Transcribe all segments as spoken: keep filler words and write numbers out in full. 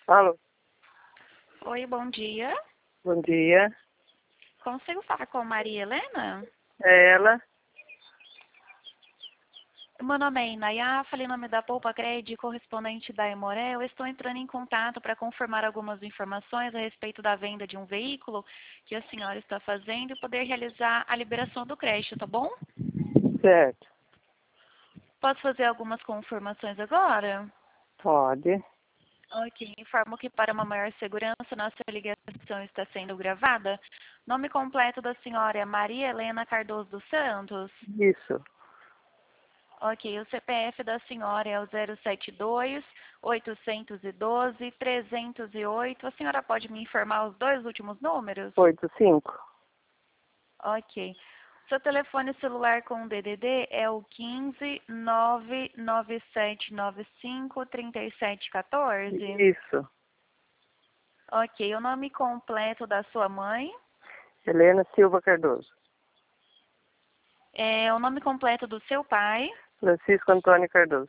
Alô, Oi, bom dia. bom dia. Consigo falar com Maria Helena? É ela? Meu nome é Inayá, falei em nome da Poupa Cred, correspondente da Emoré. Eu estou entrando em contato para confirmar algumas informações a respeito da venda de um veículo que a senhora está fazendo e poder realizar a liberação do crédito, tá bom? Certo. Posso fazer algumas confirmações agora? Pode. Ok, informo que para uma maior segurança, nossa ligação está sendo gravada. Nome completo da senhora é Maria Helena Cardoso dos Santos. Isso. Ok, o C P F da senhora é o zero sete dois, oitocentos e doze, trezentos e oito. A senhora pode me informar os dois últimos números? Oito cinco. Ok. Seu telefone celular com D D D é o quinze, nove nove sete nove cinco, trinta e sete quatorze? Isso. Ok, o nome completo da sua mãe? Helena Silva Cardoso. É o nome completo do seu pai? Francisco Antônio Cardoso.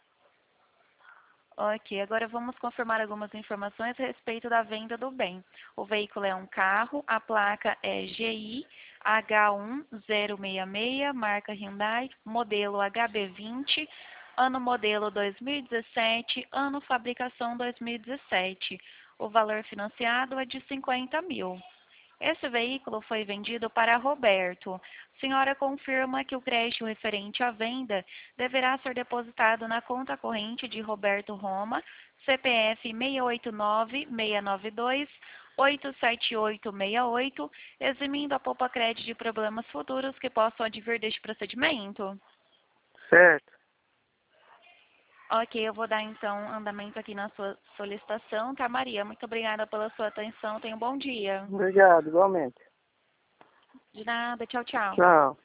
Ok, agora vamos confirmar algumas informações a respeito da venda do bem. O veículo é um carro, a placa é G I H um zero seis seis, marca Hyundai, modelo H B vinte, ano modelo dois mil e dezessete, ano fabricação dois mil e dezessete. O valor financiado é de cinquenta mil. Esse veículo foi vendido para Roberto. A senhora confirma que o crédito referente à venda deverá ser depositado na conta corrente de Roberto Roma, C P F seis oito nove, seis nove dois, oito sete oito seis oito, eximindo a Poupa Cred de problemas futuros que possam advir deste procedimento? Certo. Ok, eu vou dar então andamento aqui na sua solicitação, tá, Maria? Muito obrigada pela sua atenção. Tenha um bom dia. Obrigado, igualmente. De nada, tchau, tchau. Tchau.